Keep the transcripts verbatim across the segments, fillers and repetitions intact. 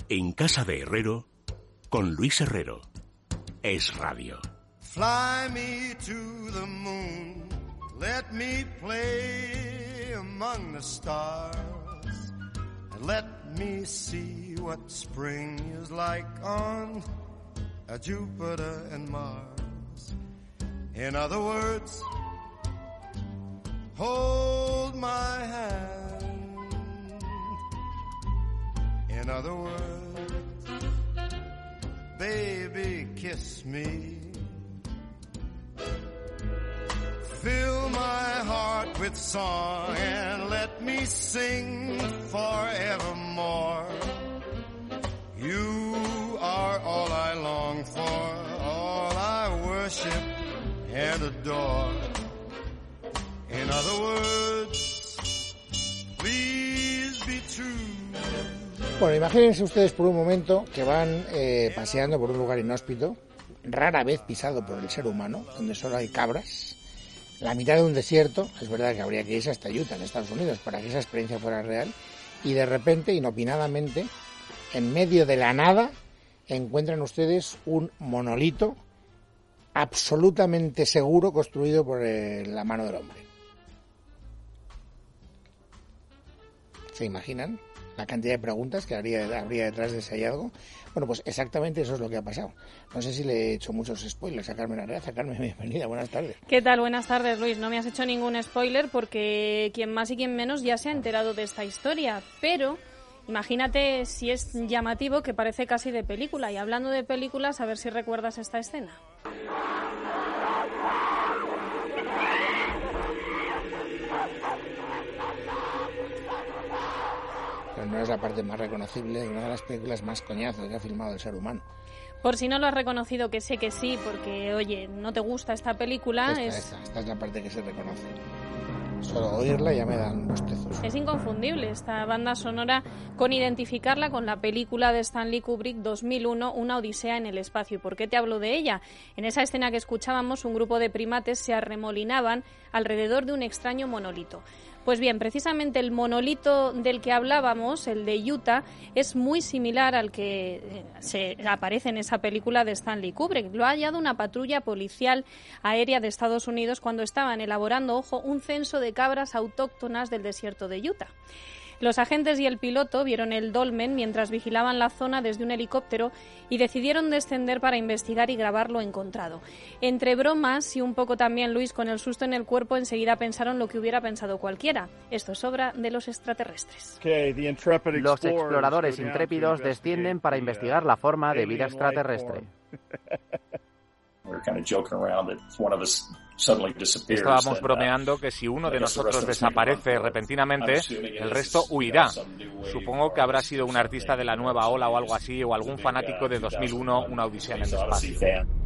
En Casa de Herrero, con Luis Herrero. Es Radio. Fly me to the moon, let me play among the stars, and let me see what spring is like on a Jupiter and Mars. In other words, hold my hand. In other words, baby, kiss me. Fill my heart with song and let me sing forevermore. You are all I long for, all I worship and adore. In other words, please be true. Bueno, imagínense ustedes por un momento que van eh, paseando por un lugar inhóspito, rara vez pisado por el ser humano, donde solo hay cabras, la mitad de un desierto. Es verdad que habría que irse hasta Utah, en Estados Unidos, para que esa experiencia fuera real, y de repente, inopinadamente, en medio de la nada, encuentran ustedes un monolito absolutamente seguro construido por eh, la mano del hombre. ¿Se imaginan la cantidad de preguntas que habría, habría detrás de ese hallazgo? Bueno, pues exactamente eso es lo que ha pasado. No sé si le he hecho muchos spoilers a Carmen Arreaza. Carmen, bienvenida, buenas tardes. ¿Qué tal? Buenas tardes, Luis. No me has hecho ningún spoiler porque quien más y quien menos ya se ha enterado de esta historia, pero imagínate si es llamativo, que parece casi de película. Y hablando de películas, a ver si recuerdas esta escena. Pero no es la parte más reconocible de una de las películas más coñazos que ha filmado el ser humano. Por si no lo has reconocido, que sé que sí, porque, oye, no te gusta esta película... Esta, es... esta, esta es la parte que se reconoce. Solo oírla ya me dan bostezos. Es inconfundible esta banda sonora, con identificarla con la película de Stanley Kubrick dos mil uno, Una odisea en el espacio. ¿Y por qué te hablo de ella? En esa escena que escuchábamos, un grupo de primates se arremolinaban alrededor de un extraño monolito. Pues bien, precisamente el monolito del que hablábamos, el de Utah, es muy similar al que se aparece en esa película de Stanley Kubrick. Lo ha hallado una patrulla policial aérea de Estados Unidos cuando estaban elaborando, ojo, un censo de cabras autóctonas del desierto de Utah. Los agentes y el piloto vieron el dolmen mientras vigilaban la zona desde un helicóptero y decidieron descender para investigar y grabar lo encontrado. Entre bromas y un poco también, Luis, con el susto en el cuerpo, enseguida pensaron lo que hubiera pensado cualquiera. Esto es obra de los extraterrestres. Los exploradores intrépidos descienden para investigar la forma de vida extraterrestre. Estábamos bromeando que si uno de nosotros desaparece repentinamente, el resto huirá. Supongo que habrá sido un artista de la nueva ola o algo así, o algún fanático de dos mil uno, Una odisea en el espacio.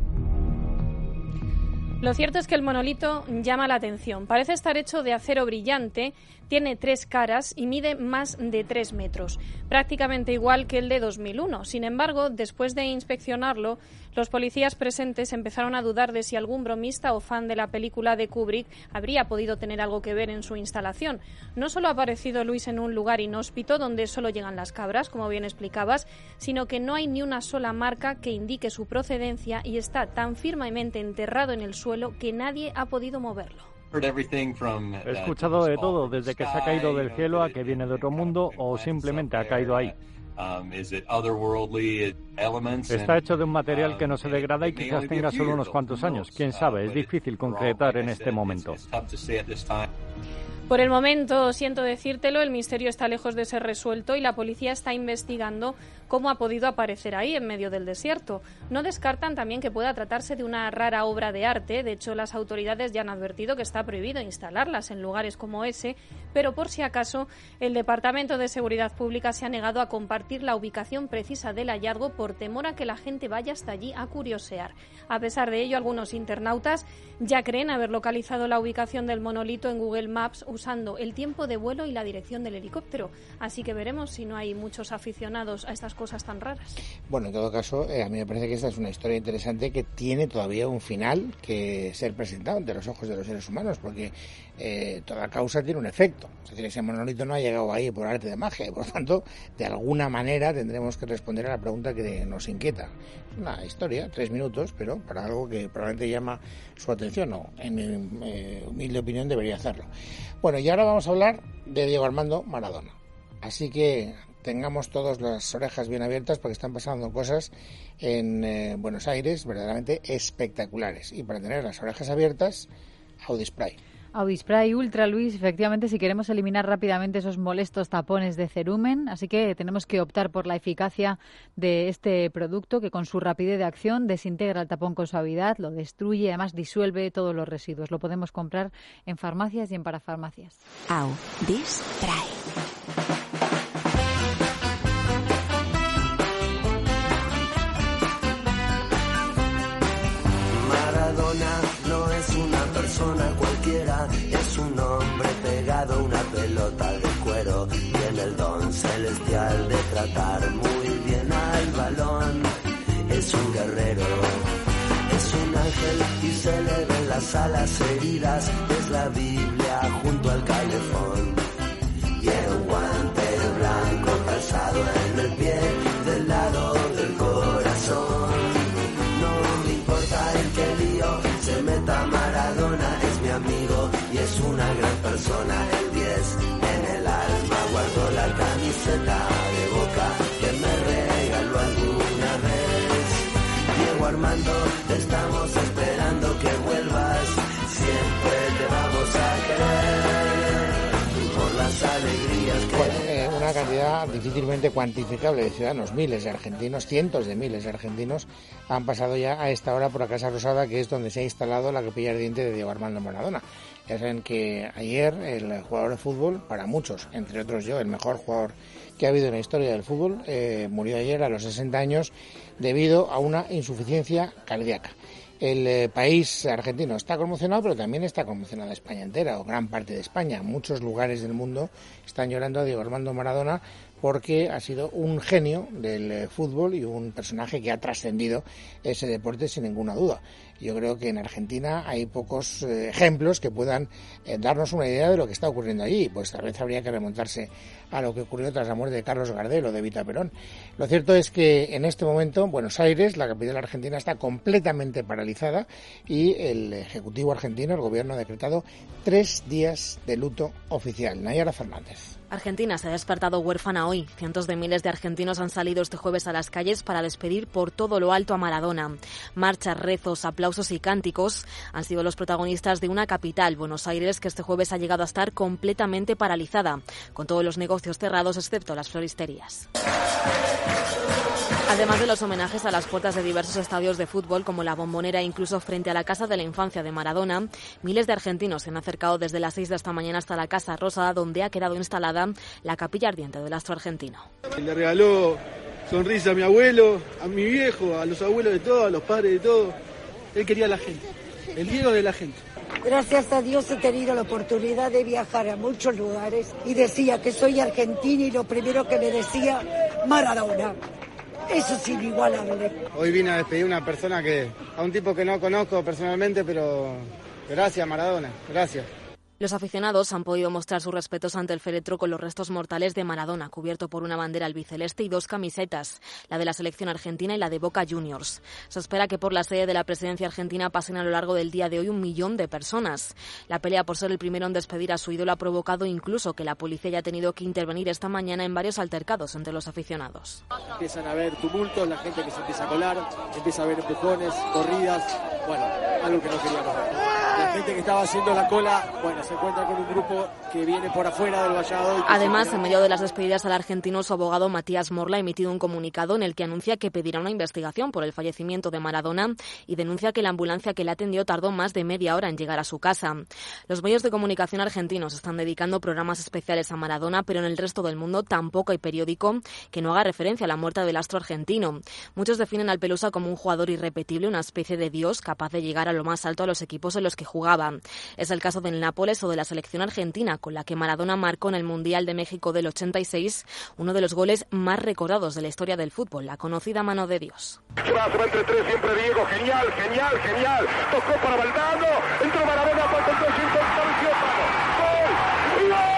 Lo cierto es que el monolito llama la atención. Parece estar hecho de acero brillante, tiene tres caras y mide más de tres metros, prácticamente igual que el de dos mil uno. Sin embargo, después de inspeccionarlo, los policías presentes empezaron a dudar de si algún bromista o fan de la película de Kubrick habría podido tener algo que ver en su instalación. No solo ha aparecido, Luis, en un lugar inhóspito donde solo llegan las cabras, como bien explicabas, sino que no hay ni una sola marca que indique su procedencia y está tan firmemente enterrado en el suelo que nadie ha podido moverlo. He escuchado de todo, desde que se ha caído del cielo a que viene de otro mundo o simplemente ha caído ahí. Está hecho de un material que no se degrada y quizás tenga solo unos cuantos años. Quién sabe, es difícil concretar en este momento. Por el momento, siento decírtelo, el misterio está lejos de ser resuelto y la policía está investigando cómo ha podido aparecer ahí en medio del desierto. No descartan también que pueda tratarse de una rara obra de arte. De hecho, las autoridades ya han advertido que está prohibido instalarlas en lugares como ese, pero por si acaso, el Departamento de Seguridad Pública se ha negado a compartir la ubicación precisa del hallazgo por temor a que la gente vaya hasta allí a curiosear. A pesar de ello, algunos internautas ya creen haber localizado la ubicación del monolito en Google Maps usando el tiempo de vuelo y la dirección del helicóptero. Así que veremos si no hay muchos aficionados a estas cosas tan raras. Bueno, en todo caso, eh, a mí me parece que esta es una historia interesante que tiene todavía un final que ser presentado ante los ojos de los seres humanos, porque eh, toda causa tiene un efecto. Es decir, ese monolito no ha llegado ahí por arte de magia y, por lo tanto, de alguna manera tendremos que responder a la pregunta que nos inquieta. Una historia, tres minutos, pero para algo que probablemente llama su atención, o en mi eh, humilde opinión debería hacerlo. Bueno, y ahora vamos a hablar de Diego Armando Maradona. Así que tengamos todas las orejas bien abiertas porque están pasando cosas en eh, Buenos Aires verdaderamente espectaculares. Y para tener las orejas abiertas, Audispray. Audispray Ultra, Luis, efectivamente, si queremos eliminar rápidamente esos molestos tapones de cerumen, así que tenemos que optar por la eficacia de este producto que con su rapidez de acción desintegra el tapón con suavidad, lo destruye, además disuelve todos los residuos. Lo podemos comprar en farmacias y en parafarmacias. Audispray. Maradona no es una persona cualquiera, es un hombre pegado a una pelota de cuero. Tiene el don celestial de tratar muy bien al balón. Es un guerrero, es un ángel y se le ven las alas heridas. Es la Biblia junto al calefón. Tiene un guante blanco calzado en el pie del lado del corazón. No me importa el que lío se meta, Maradona es mi amigo y es una gran persona. El diez en el alma, guardo la camiseta de Boca que me regaló alguna vez. Diego Armando, te estamos esperando que vuelvas, siempre te vamos a querer por las alegrías que... Bueno, eh, una cantidad difícilmente cuantificable de ciudadanos, miles de argentinos, cientos de miles de argentinos han pasado ya a esta hora por la Casa Rosada, que es donde se ha instalado la capilla ardiente de Diego Armando Maradona. Ya saben que ayer el jugador de fútbol, para muchos, entre otros yo, el mejor jugador que ha habido en la historia del fútbol, eh, murió ayer a los sesenta años debido a una insuficiencia cardíaca. El eh, país argentino está conmocionado, pero también está conmocionada España entera, o gran parte de España. Muchos lugares del mundo están llorando a Diego Armando Maradona porque ha sido un genio del eh, fútbol y un personaje que ha trascendido ese deporte sin ninguna duda. Yo creo que en Argentina hay pocos eh, ejemplos que puedan eh, darnos una idea de lo que está ocurriendo allí. Pues tal vez habría que remontarse a lo que ocurrió tras la muerte de Carlos Gardel o de Evita Perón. Lo cierto es que en este momento Buenos Aires, la capital argentina, está completamente paralizada y el Ejecutivo argentino, el gobierno, ha decretado tres días de luto oficial. Nayara Fernández. Argentina se ha despertado huérfana hoy. Cientos de miles de argentinos han salido este jueves a las calles para despedir por todo lo alto a Maradona. Marchas, rezos, aplausos y cánticos han sido los protagonistas de una capital, Buenos Aires, que este jueves ha llegado a estar completamente paralizada, con todos los negocios cerrados excepto las floristerías. Además de los homenajes a las puertas de diversos estadios de fútbol, como la Bombonera e incluso frente a la Casa de la Infancia de Maradona, miles de argentinos se han acercado desde las seis de esta mañana hasta la Casa Rosada, donde ha quedado instalada la capilla ardiente del astro argentino. Le regaló sonrisa a mi abuelo, a mi viejo, a los abuelos de todos, a los padres de todos. Él quería a la gente, el Diego de la gente. Gracias a Dios he tenido la oportunidad de viajar a muchos lugares y decía que soy argentina y lo primero que me decía, Maradona. Eso es inigualable. Hoy vine a despedir a una persona que, a un tipo que no conozco personalmente, pero gracias Maradona, gracias. Los aficionados han podido mostrar sus respetos ante el féretro con los restos mortales de Maradona, cubierto por una bandera albiceleste y dos camisetas, la de la selección argentina y la de Boca Juniors. Se espera que por la sede de la presidencia argentina pasen a lo largo del día de hoy un millón de personas. La pelea por ser el primero en despedir a su ídolo ha provocado incluso que la policía haya tenido que intervenir esta mañana en varios altercados entre los aficionados. Empiezan a haber tumultos, la gente que se empieza a colar, empieza a haber empujones, corridas, bueno, algo que no queríamos ver. La gente que estaba haciendo la cola, bueno, se encuentra con un grupo que viene por afuera del vallado. Además, en medio de las despedidas al argentino, su abogado Matías Morla ha emitido un comunicado en el que anuncia que pedirá una investigación por el fallecimiento de Maradona y denuncia que la ambulancia que le atendió tardó más de media hora en llegar a su casa. Los medios de comunicación argentinos están dedicando programas especiales a Maradona, pero en el resto del mundo tampoco hay periódico que no haga referencia a la muerte del astro argentino. Muchos definen al Pelusa como un jugador irrepetible, una especie de dios capaz de llegar a lo más alto a los equipos en los que juega jugaba. Es el caso del Nápoles o de la selección argentina, con la que Maradona marcó en el Mundial de México del ochenta y seis uno de los goles más recordados de la historia del fútbol, la conocida mano de Dios. Se va, se va entre tres, siempre Diego, genial, genial, genial. Tocó para Valdano, entró Maradona, falta el dos, apareció Paco. ¡Gol! ¡Gol!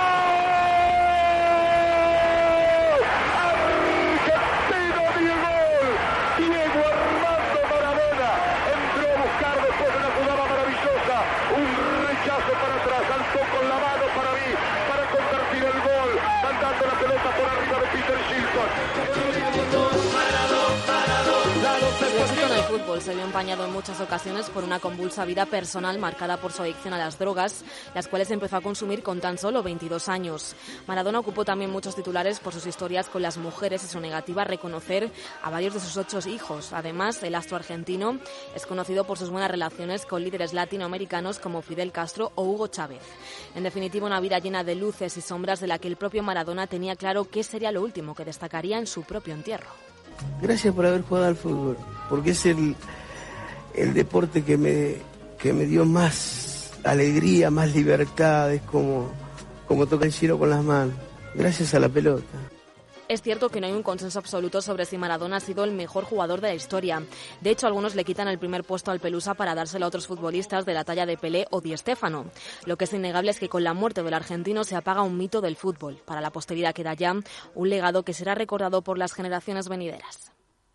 Su éxito en el fútbol se vio empañado en muchas ocasiones por una convulsa vida personal marcada por su adicción a las drogas, las cuales empezó a consumir con tan solo veintidós años. Maradona ocupó también muchos titulares por sus historias con las mujeres y su negativa a reconocer a varios de sus ocho hijos. Además, el astro argentino es conocido por sus buenas relaciones con líderes latinoamericanos como Fidel Castro o Hugo Chávez. En definitiva, una vida llena de luces y sombras de la que el propio Maradona tenía claro qué sería lo último que destacaría en su propio entierro. Gracias por haber jugado al fútbol, porque es el, el deporte que me, que me dio más alegría, más libertad, es como, como tocar el cielo con las manos, gracias a la pelota. Es cierto que no hay un consenso absoluto sobre si Maradona ha sido el mejor jugador de la historia. De hecho, algunos le quitan el primer puesto al Pelusa para dárselo a otros futbolistas de la talla de Pelé o Di Stéfano. Lo que es innegable es que con la muerte del argentino se apaga un mito del fútbol. Para la posteridad queda ya un legado que será recordado por las generaciones venideras.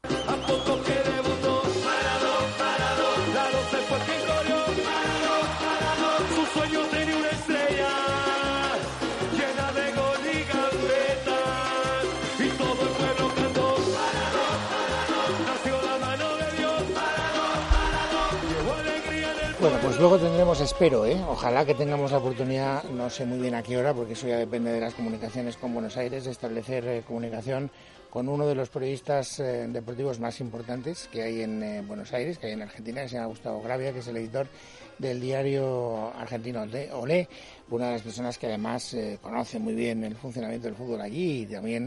Bueno, pues luego tendremos, espero, ¿eh? Ojalá que tengamos la oportunidad, no sé muy bien a qué hora, porque eso ya depende de las comunicaciones con Buenos Aires, de establecer eh, comunicación con uno de los periodistas eh, deportivos más importantes que hay en eh, Buenos Aires, que hay en Argentina, que se llama Gustavo Gravia, que es el editor del diario argentino Olé, una de las personas que además eh, conoce muy bien el funcionamiento del fútbol allí y también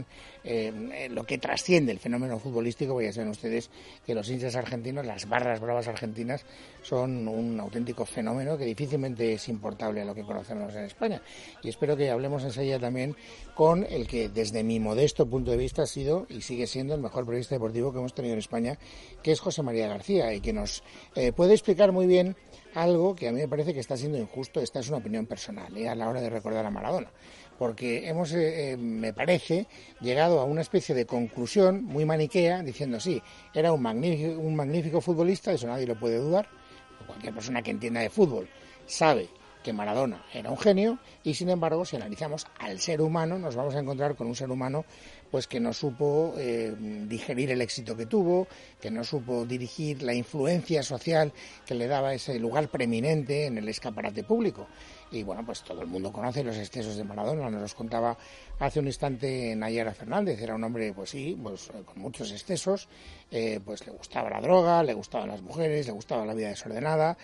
eh, lo que trasciende el fenómeno futbolístico, porque ya saben ustedes que los hinchas argentinos, las barras bravas argentinas, son un auténtico fenómeno que difícilmente es importable a lo que conocemos en España. Y espero que hablemos enseguida también con el que desde mi modesto punto de vista ha sido y sigue siendo el mejor periodista deportivo que hemos tenido en España, que es José María García, y que nos eh, puede explicar muy bien algo que a mí me parece que está siendo injusto. Esta es una opinión personal, ¿eh? A la hora de recordar a Maradona, porque hemos, eh, me parece, llegado a una especie de conclusión muy maniquea, diciendo sí, era un magnífico, un magnífico futbolista, eso nadie lo puede dudar, cualquier persona que entienda de fútbol sabe que Maradona era un genio, y sin embargo, si analizamos al ser humano, nos vamos a encontrar con un ser humano pues que no supo eh, digerir el éxito que tuvo, que no supo dirigir la influencia social que le daba ese lugar preeminente en el escaparate público. Y bueno, pues todo el mundo conoce los excesos de Maradona, nos los contaba hace un instante Nayara Fernández. Era un hombre, pues sí, pues con muchos excesos, eh, pues le gustaba la droga, le gustaban las mujeres, le gustaba la vida desordenada.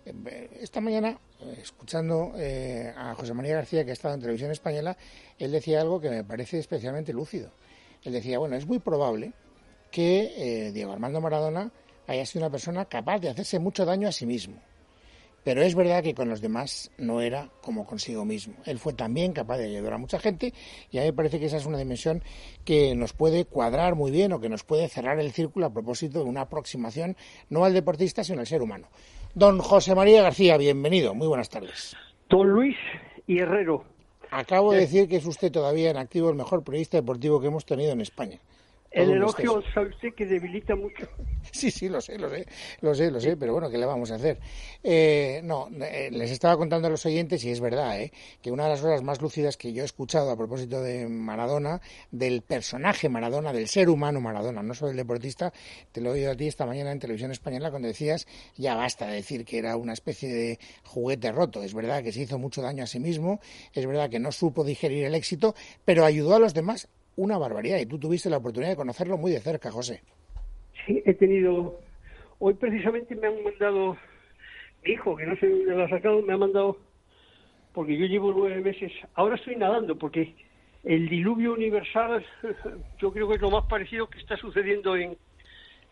Esta mañana, escuchando eh, a José María García, que ha estado en Televisión Española, él decía algo que me parece especialmente lúcido. Él decía, bueno, es muy probable que eh, Diego Armando Maradona haya sido una persona capaz de hacerse mucho daño a sí mismo. Pero es verdad que con los demás no era como consigo mismo. Él fue también capaz de ayudar a mucha gente, y a mí me parece que esa es una dimensión que nos puede cuadrar muy bien, o que nos puede cerrar el círculo a propósito de una aproximación no al deportista, sino al ser humano. Don José María García, bienvenido, muy buenas tardes. Don Luis y Herrero. Acabo de decir que es usted todavía en activo el mejor periodista deportivo que hemos tenido en España. El elogio, sabe usted que debilita mucho. Sí, sí, lo sé, lo sé, lo sé, lo sé, pero bueno, ¿qué le vamos a hacer? Eh, no, eh, les estaba contando a los oyentes, y es verdad, eh, que una de las cosas más lúcidas que yo he escuchado a propósito de Maradona, del personaje Maradona, del ser humano Maradona, no solo el deportista, te lo he oído a ti esta mañana en Televisión Española cuando decías, ya basta de decir que era una especie de juguete roto. Es verdad que se hizo mucho daño a sí mismo, es verdad que no supo digerir el éxito, pero ayudó a los demás una barbaridad, y tú tuviste la oportunidad de conocerlo muy de cerca, José. Sí, he tenido... Hoy precisamente me han mandado... Mi hijo, que no sé dónde lo ha sacado, me ha mandado... Porque yo llevo nueve meses... Ahora estoy nadando, porque el diluvio universal yo creo que es lo más parecido que está sucediendo en,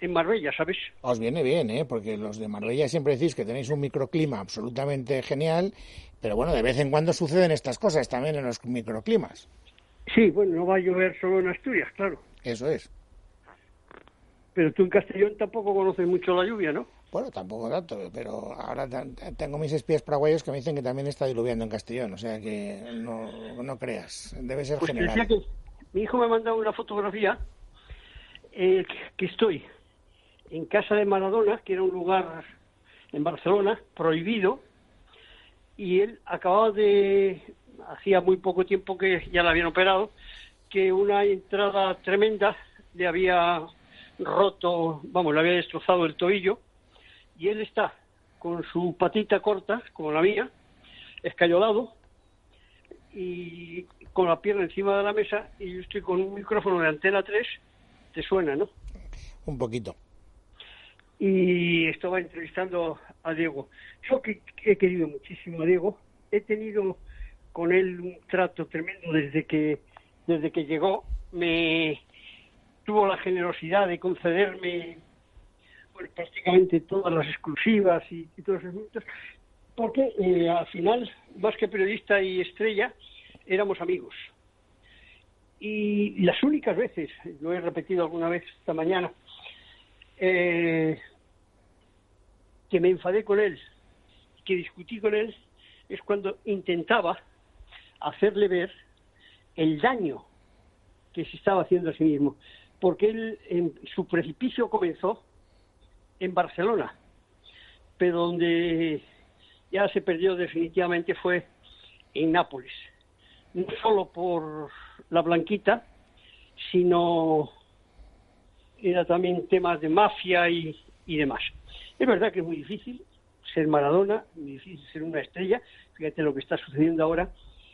en Marbella, ¿sabes? Os viene bien, ¿eh? Porque los de Marbella siempre decís que tenéis un microclima absolutamente genial, pero bueno, de vez en cuando suceden estas cosas también en los microclimas. Sí, bueno, no va a llover solo en Asturias, claro. Eso es. Pero tú en Castellón tampoco conoces mucho la lluvia, ¿no? Bueno, tampoco tanto, pero ahora tengo mis espías paraguayos que me dicen que también está diluviando en Castellón, o sea que no, no creas, debe ser pues general. Decía que mi hijo me ha mandado una fotografía eh, que estoy en casa de Maradona, que era un lugar en Barcelona prohibido, y él acababa de, hacía muy poco tiempo que ya la habían operado, que una entrada tremenda le había roto, vamos, le había destrozado el tobillo, y él está con su patita corta, como la mía, escayolado, y con la pierna encima de la mesa, y yo estoy con un micrófono de Antena tres, te suena, ¿no? Un poquito. Y estaba entrevistando a Diego. Yo que he querido muchísimo a Diego, he tenido con él un trato tremendo desde que desde que llegó, me tuvo la generosidad de concederme bueno, prácticamente todas las exclusivas y, y todos esos minutos, porque eh, al final, más que periodista y estrella, éramos amigos. Y las únicas veces, lo he repetido alguna vez esta mañana, eh, que me enfadé con él, que discutí con él, es cuando intentaba hacerle ver el daño que se estaba haciendo a sí mismo. Porque él, en su precipicio comenzó en Barcelona, pero donde ya se perdió definitivamente fue en Nápoles. No solo por la Blanquita, sino era también temas de mafia y, y demás. Es verdad que es muy difícil ser Maradona, muy difícil ser una estrella, fíjate lo que está sucediendo ahora,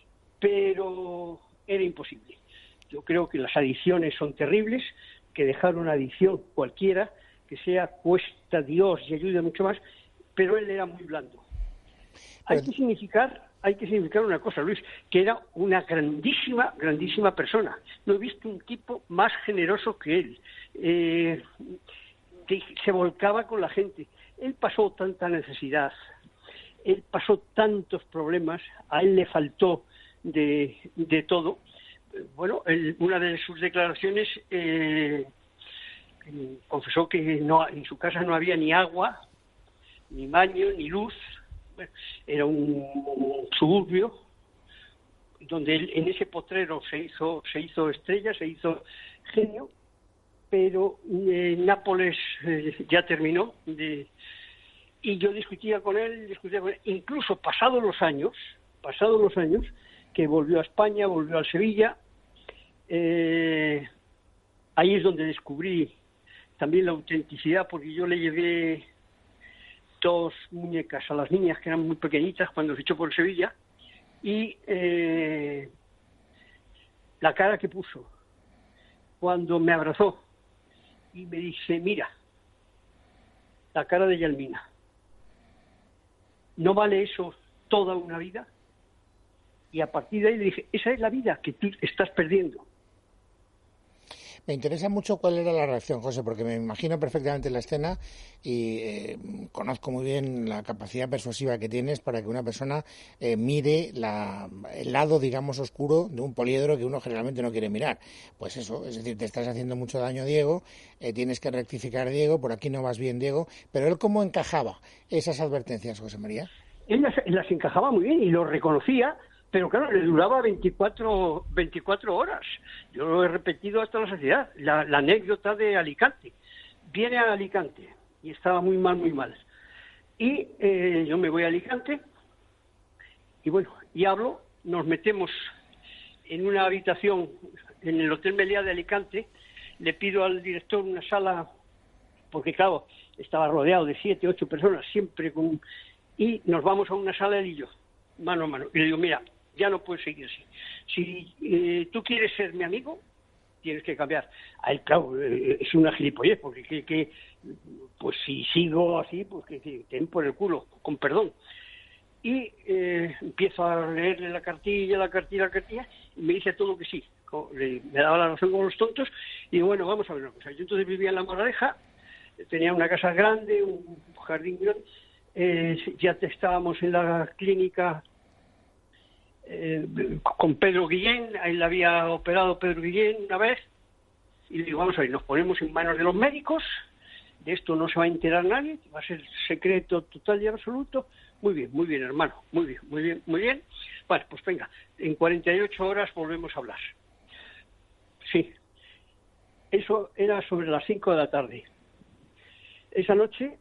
pero era imposible. Yo creo que las adicciones son terribles, que dejar una adicción cualquiera, que sea cuesta Dios y ayude mucho más, pero él era muy blando. Hay que significar, hay que significar una cosa, Luis, que era una grandísima, grandísima persona. No he visto un tipo más generoso que él. Eh, que se volcaba con la gente. Él pasó tanta necesidad, él pasó tantos problemas, a él le faltó de, de todo. Bueno, él, una de sus declaraciones eh, confesó que no, en su casa no había ni agua, ni baño, ni luz. Bueno, era un, un suburbio donde él en ese potrero se hizo, se hizo estrella, se hizo genio, pero eh, Nápoles eh, ya terminó de, y yo discutía con él, discutía con él, incluso pasados los años, pasados los años, que volvió a España, volvió a Sevilla, eh, ahí es donde descubrí también la autenticidad, porque yo le llevé dos muñecas a las niñas que eran muy pequeñitas cuando fichó por Sevilla, y eh, la cara que puso cuando me abrazó y me dice, mira, la cara de Yalmina, ¿no vale eso toda una vida? Y a partir de ahí le dije, esa es la vida que tú estás perdiendo. Me interesa mucho cuál era la reacción, José, porque me imagino perfectamente la escena y eh, conozco muy bien la capacidad persuasiva que tienes para que una persona eh, mire la, el lado, digamos, oscuro de un poliedro que uno generalmente no quiere mirar. Pues eso, es decir, te estás haciendo mucho daño, Diego, eh, tienes que rectificar, Diego, por aquí no vas bien, Diego. Pero él, ¿cómo encajaba esas advertencias, José María? Él las, las encajaba muy bien y lo reconocía. Pero claro, le duraba veinticuatro, veinticuatro horas. Yo lo he repetido hasta la saciedad. La, la anécdota de Alicante. Viene a Alicante y estaba muy mal, muy mal. Y eh, yo me voy a Alicante y bueno, y hablo, nos metemos en una habitación en el Hotel Meliá de Alicante, le pido al director una sala, porque claro, estaba rodeado de siete, ocho personas, siempre con... Y nos vamos a una sala él y yo, mano a mano. Y le digo, mira, ya no puedes seguir así. Si eh, tú quieres ser mi amigo, tienes que cambiar. A él, claro, eh, es una gilipollez, porque que, que, pues si sigo así, pues que, que ten por el culo, con perdón. Y eh, empiezo a leerle la cartilla, la cartilla, la cartilla, y me dice todo que sí. Me daba la razón con los tontos, y bueno, vamos a ver una cosa. Yo entonces vivía en La Moraleja, tenía una casa grande, un jardín grande. Eh, ya estábamos en la clínica eh, con Pedro Guillén, ahí la había operado Pedro Guillén una vez, y le digo, vamos a ver, nos ponemos en manos de los médicos, de esto no se va a enterar nadie, va a ser secreto total y absoluto. Muy bien, muy bien, hermano, muy bien, muy bien, muy bien. Bueno, pues venga, en cuarenta y ocho horas volvemos a hablar. Sí, eso era sobre las cinco de la tarde. Esa noche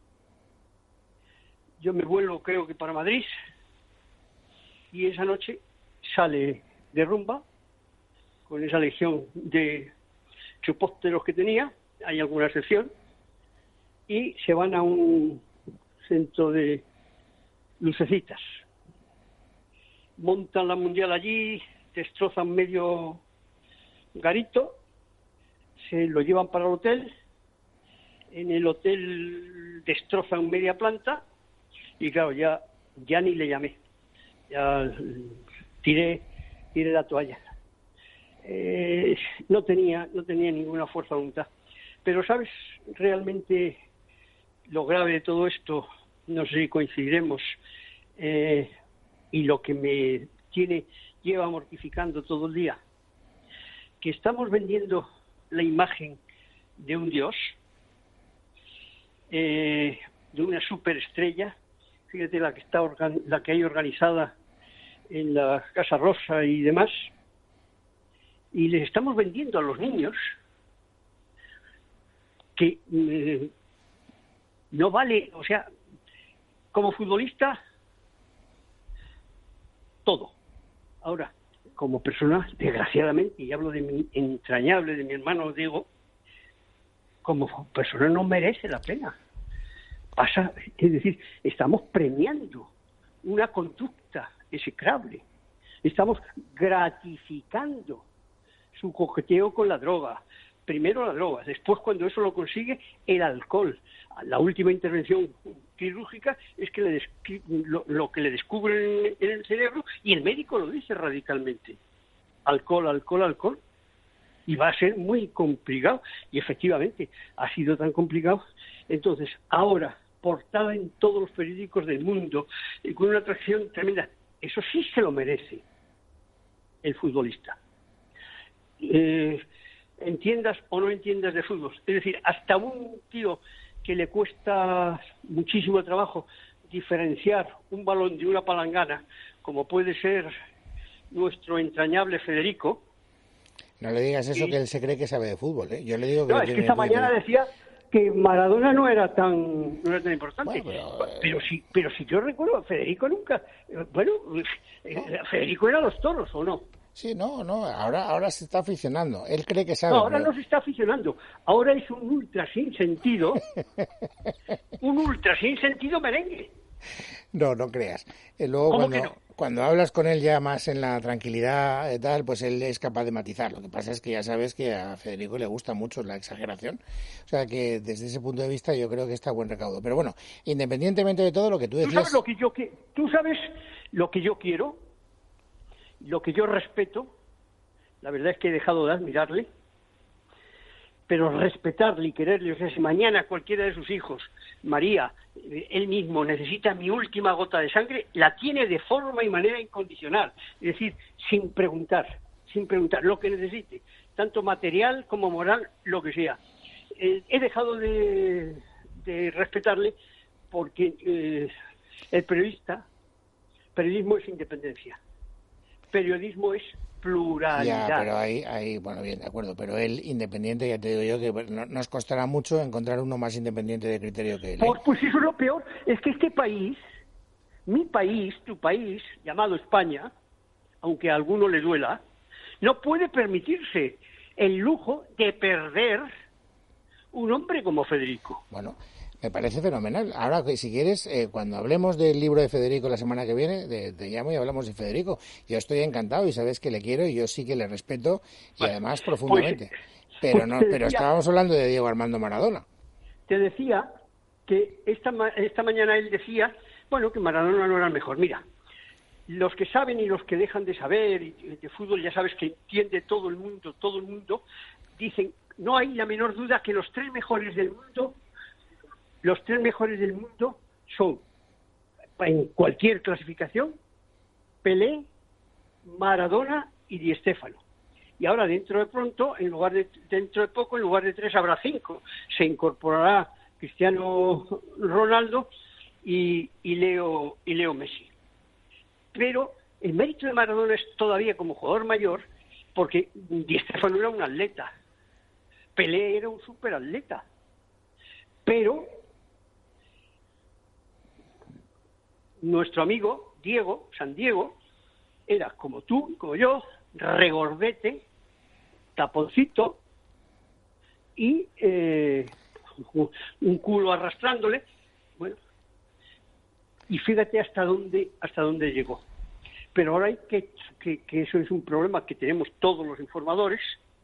yo me vuelvo, creo que para Madrid, y esa noche sale de rumba con esa legión de chupósteros que tenía, hay alguna excepción, y se van a un centro de lucecitas. Montan la mundial allí, destrozan medio garito, se lo llevan para el hotel, en el hotel destrozan media planta, y claro, ya, ya ni le llamé, ya tiré, tiré la toalla. Eh, no tenía, no tenía ninguna fuerza de voluntad. Pero sabes, realmente lo grave de todo esto, no sé si coincidiremos, eh, y lo que me tiene, lleva mortificando todo el día, que estamos vendiendo la imagen de un dios, eh, de una superestrella, fíjate la que está organ, la que hay organizada en la Casa Rosa y demás, y les estamos vendiendo a los niños que eh, no vale, o sea, como futbolista, todo. Ahora, como persona, desgraciadamente, y hablo de mi entrañable, de mi hermano Diego, como persona no merece la pena. Pasa, es decir, estamos premiando una conducta execrable. Estamos gratificando su coqueteo con la droga. Primero la droga, después cuando eso lo consigue, el alcohol. La última intervención quirúrgica es que le lo, lo que le descubren en el cerebro, y el médico lo dice radicalmente. Alcohol, alcohol, alcohol. Y va a ser muy complicado. Y efectivamente, ha sido tan complicado. Entonces, ahora, portada en todos los periódicos del mundo, y con una atracción tremenda. Eso sí se lo merece el futbolista. Eh, entiendas o no entiendas de fútbol. Es decir, hasta un tío que le cuesta muchísimo trabajo diferenciar un balón de una palangana, como puede ser nuestro entrañable Federico. No le digas eso, y... que él se cree que sabe de fútbol, ¿eh? Yo le digo que... No, es que esta mañana que... decía que Maradona no era tan no era tan importante. Bueno, pero, pero si pero si yo recuerdo, Federico nunca... Bueno, no. Federico era los toros, ¿o no? Sí, no, no, ahora ahora se está aficionando. Él cree que sabe. No, ahora pero... no se está aficionando. Ahora es un ultra sin sentido. un ultra sin sentido merengue. No, no creas. Eh, luego ¿Cómo cuando, que no? cuando hablas con él ya más en la tranquilidad y tal, pues él es capaz de matizar. Lo que pasa es que ya sabes que a Federico le gusta mucho la exageración. O sea que desde ese punto de vista yo creo que está a buen recaudo. Pero bueno, independientemente de todo lo que tú decías... ¿Tú sabes lo que yo, que, ¿tú sabes lo que yo quiero? Lo que yo respeto, la verdad es que he dejado de admirarle, pero respetarle y quererle, o sea, si mañana cualquiera de sus hijos, María, él mismo necesita mi última gota de sangre, la tiene de forma y manera incondicional, es decir, sin preguntar, sin preguntar lo que necesite, tanto material como moral, lo que sea. Eh, he dejado de, de respetarle porque eh, el periodista, periodismo es independencia. Periodismo es pluralidad. Ya, pero ahí, ahí, bueno, bien, de acuerdo, pero él independiente, ya te digo yo que no, nos costará mucho encontrar uno más independiente de criterio que él. ¿eh? Pues, pues eso es lo peor, es que este país, mi país, tu país, llamado España, aunque a alguno le duela, no puede permitirse el lujo de perder un hombre como Federico. Bueno, me parece fenomenal. Ahora, si quieres, eh, cuando hablemos del libro de Federico la semana que viene, de, te llamo y hablamos de Federico. Yo estoy encantado y sabes que le quiero y yo sí que le respeto y bueno, además profundamente. Pues, pero no, pues pero decía, estábamos hablando de Diego Armando Maradona. Te decía que esta, esta mañana él decía, bueno, que Maradona no era el mejor. Mira, los que saben y los que dejan de saber y de fútbol, ya sabes que entiende todo el mundo, todo el mundo, dicen, no hay la menor duda que los tres mejores del mundo los tres mejores del mundo son, en cualquier clasificación, Pelé, Maradona y Di Stéfano. Y ahora dentro de pronto, en lugar de dentro de poco, en lugar de tres habrá cinco. Se incorporará Cristiano Ronaldo y, y Leo y Leo Messi. Pero el mérito de Maradona es todavía como jugador mayor, porque Di Stéfano era un atleta, Pelé era un superatleta, pero nuestro amigo Diego, San Diego, era como tú, como yo, regordete, taponcito y eh, un culo arrastrándole, bueno, y fíjate hasta dónde hasta dónde llegó. Pero ahora hay que, que, que eso es un problema que tenemos todos los informadores,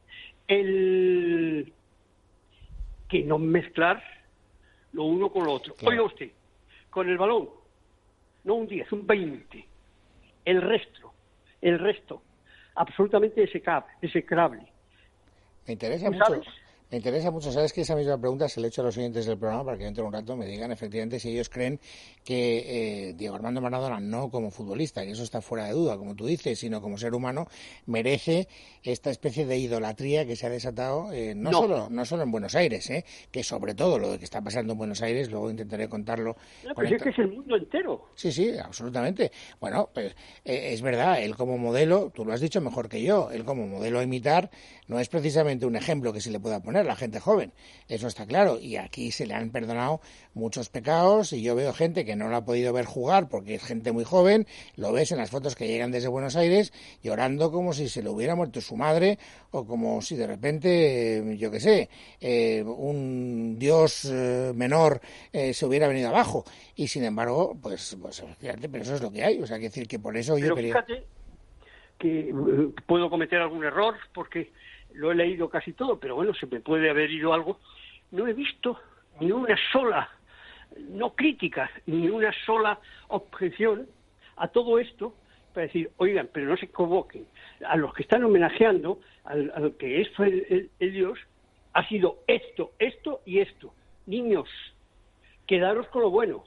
el que no mezclar lo uno con lo otro. Claro. Oiga usted, con el balón, no un diez, un veinte, el resto, el resto, absolutamente execrable. Me interesa mucho. ¿Sabes? Me interesa mucho, ¿sabes? Que esa misma pregunta se le he hecho a los oyentes del programa para que dentro de un rato me digan efectivamente si ellos creen que eh, Diego Armando Maradona, no como futbolista, y eso está fuera de duda, como tú dices, sino como ser humano, merece esta especie de idolatría que se ha desatado eh, no, no. solo no solo en Buenos Aires, eh, que sobre todo lo que está pasando en Buenos Aires, luego intentaré contarlo. No, pero es que es el mundo entero. Sí, sí, absolutamente. Bueno, pues eh, es verdad, él como modelo, tú lo has dicho mejor que yo, él como modelo a imitar no es precisamente un ejemplo que se le pueda poner la gente joven, eso está claro, y aquí se le han perdonado muchos pecados y yo veo gente que no lo ha podido ver jugar porque es gente muy joven, lo ves en las fotos que llegan desde Buenos Aires llorando como si se le hubiera muerto su madre o como si de repente, yo qué sé, eh, un dios eh, menor eh, se hubiera venido abajo y sin embargo, pues, pues fíjate, pero eso es lo que hay, o sea, hay que decir que por eso pero yo quería... Fíjate que uh, puedo cometer algún error porque lo he leído casi todo, pero bueno, se me puede haber ido algo. No he visto ni una sola, no crítica, ni una sola objeción a todo esto para decir, oigan, pero no se convoquen. A los que están homenajeando, al, al que es el, el, el Dios, ha sido esto, esto y esto. Niños, quedaros con lo bueno.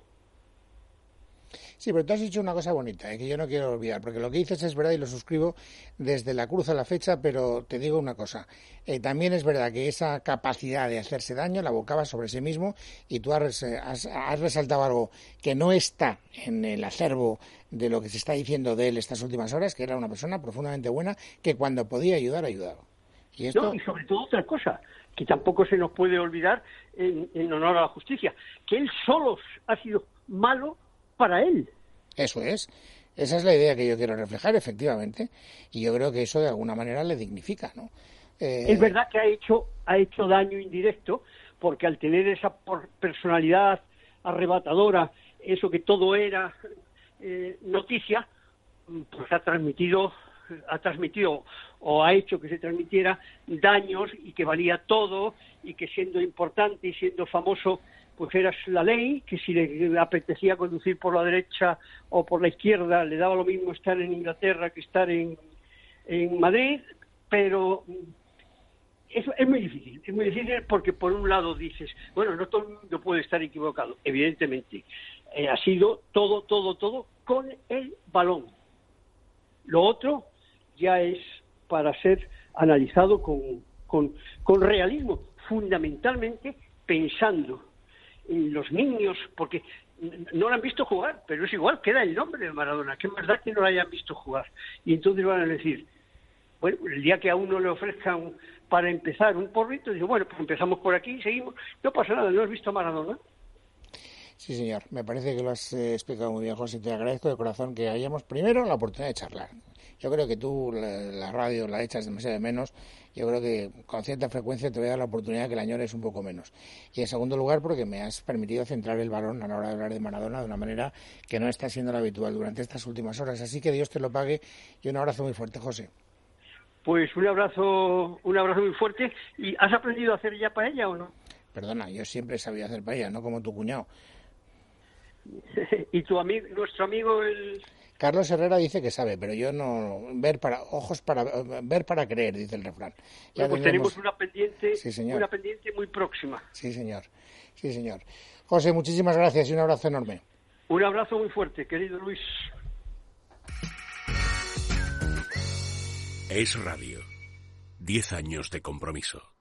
Sí, pero tú has dicho una cosa bonita, eh, que yo no quiero olvidar, porque lo que dices es verdad y lo suscribo desde la cruz a la fecha, pero te digo una cosa, eh, también es verdad que esa capacidad de hacerse daño la abocaba sobre sí mismo y tú has, has, has resaltado algo que no está en el acervo de lo que se está diciendo de él estas últimas horas, que era una persona profundamente buena que cuando podía ayudar, ayudaba. Y, esto... no, y sobre todo otra cosa, que tampoco se nos puede olvidar en, en honor a la justicia, que él solo ha sido malo para él. Eso es. Esa es la idea que yo quiero reflejar, efectivamente, y yo creo que eso de alguna manera le dignifica, ¿no? Eh... Es verdad que ha hecho ha hecho daño indirecto, porque al tener esa personalidad arrebatadora, eso que todo era eh, noticia, pues ha transmitido ha transmitido o ha hecho que se transmitiera daños y que valía todo y que siendo importante y siendo famoso pues era la ley, que si le apetecía conducir por la derecha o por la izquierda, le daba lo mismo estar en Inglaterra que estar en, en Madrid, pero eso es muy difícil, es muy difícil porque por un lado dices, bueno, no todo el mundo puede estar equivocado, evidentemente, eh, ha sido todo, todo, todo con el balón. Lo otro ya es para ser analizado con, con, con realismo, fundamentalmente pensando en los niños, porque no lo han visto jugar, pero es igual, queda el nombre de Maradona, que es verdad que no lo hayan visto jugar. Y entonces van a decir, bueno, el día que a uno le ofrezcan para empezar un porrito, digo, bueno, pues empezamos por aquí y seguimos, no pasa nada, ¿no has visto a Maradona? Sí, señor, me parece que lo has eh, explicado muy bien, José, te agradezco de corazón que hayamos primero la oportunidad de charlar. Yo creo que tú la, la radio la echas demasiado de menos, yo creo que con cierta frecuencia te voy a dar la oportunidad de que la añores un poco menos. Y en segundo lugar, porque me has permitido centrar el balón a la hora de hablar de Maradona de una manera que no está siendo la habitual durante estas últimas horas. Así que Dios te lo pague y un abrazo muy fuerte, José. Pues un abrazo, un abrazo muy fuerte. ¿Y has aprendido a hacer ya paella o no? Perdona, yo siempre he sabido hacer paella, no como tu cuñado. ¿Y tu amigo, nuestro amigo el...? Carlos Herrera dice que sabe, pero yo no, ver para ojos para ver para creer, dice el refrán. Ya pues tendremos... tenemos una pendiente, sí, señor. una pendiente muy próxima. Sí, señor. Sí, señor. José, muchísimas gracias y un abrazo enorme. Un abrazo muy fuerte, querido Luis. Es Radio. Diez años de compromiso.